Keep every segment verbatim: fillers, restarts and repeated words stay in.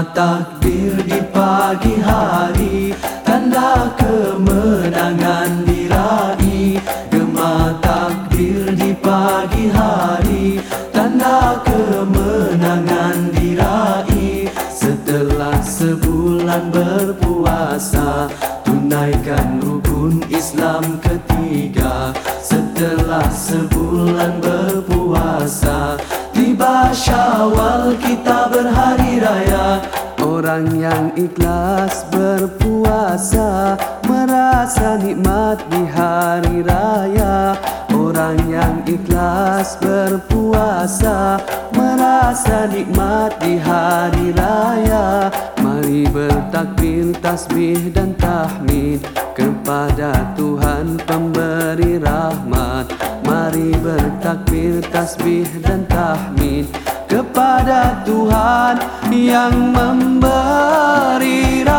takbir di pagi hari, tanda kemenangan diraih. Gema takbir di pagi hari, tanda kemenangan diraih. Setelah sebulan berpuasa, tunaikan rukun Islam ketiga. Setelah sebulan berpuasa, tiba Syawal kita berhari raya. Orang yang ikhlas berpuasa merasa nikmat di hari raya. Orang yang ikhlas berpuasa merasa nikmat di hari raya. Mari bertakbir, tasbih dan tahmid kepada Tuhan pemberi rahmat. Mari bertakbir, tasbih dan tahmid kepada Tuhan yang memberi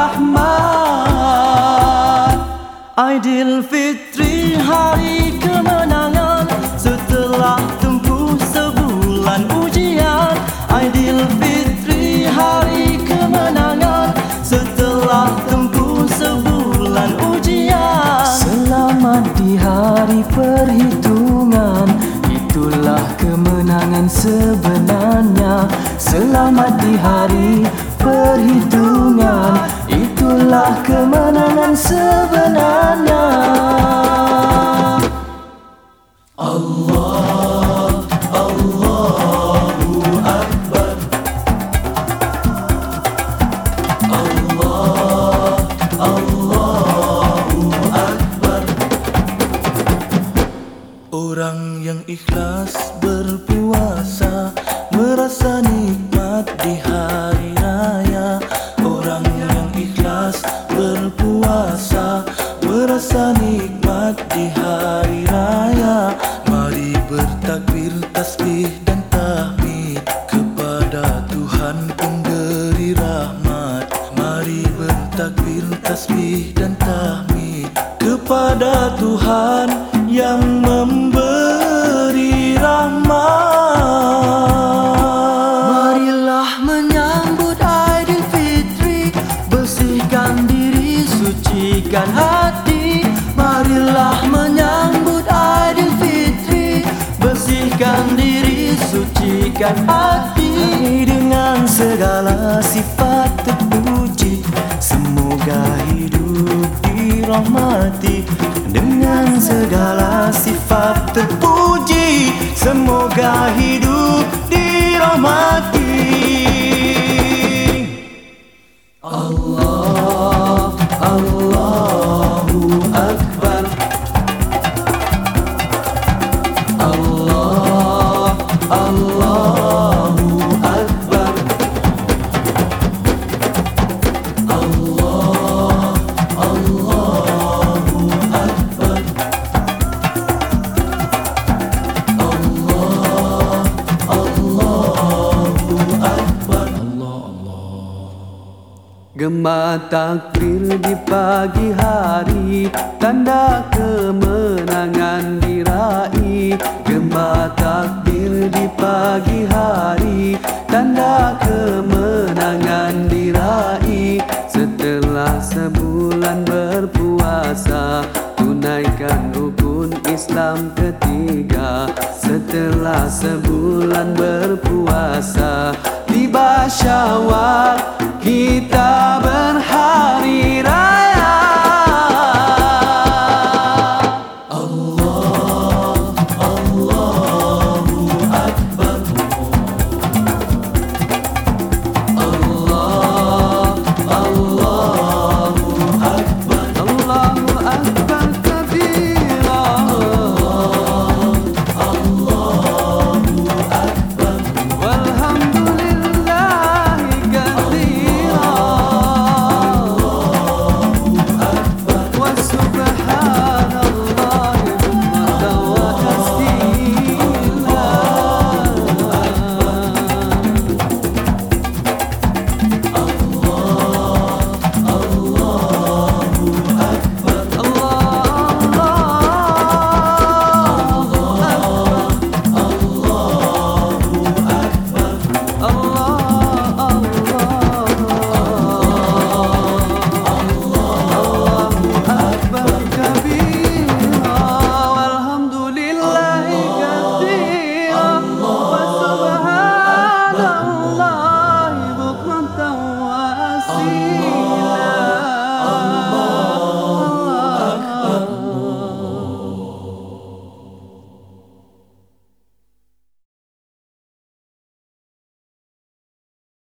rahmat. Aidilfitri, hari kemenangan setelah tempuh sebulan ujian. Aidilfitri, hari kemenangan setelah tempuh sebulan ujian. Selamat di hari perhitungan, itulah kemenangan sebenarnya. Selamat di hari perhitungan, itulah kemenangan sebenarnya. Allah, Allahu Akbar. Allah, Allahu Akbar. Orang yang ikhlas berpuasa merasa nikmat di hari raya. Orang yang ikhlas berpuasa merasa nikmat di hari raya. Mari bertakbir, tasbih dan tahmid kepada Tuhan pemberi rahmat. Mari bertakbir, tasbih dan tahmid kepada Tuhan yang memberi rahmat. Marilah menyambut Aidilfitri, bersihkan diri, sucikan hati. Marilah menyambut Aidilfitri, bersihkan diri, sucikan hati. Dengan segala sifat terpuji, semoga hidup dirahmati. Dengan segala sifat terpuji, semoga hidup dirahmati. Allah, Allahu Akbar. Allah, Allahu Akbar. Allah, Allahu Akbar. Allah, Allahu Akbar. Allah, Allah. Gema takbir di pagi hari, tanda kemenangan diraih. Gema takbir di pagi hari, tanda kemenangan diraih. Setelah sebulan berpuasa, tunaikan rukun Islam ketiga. Setelah sebulan berpuasa, tiba Syawal kita berhari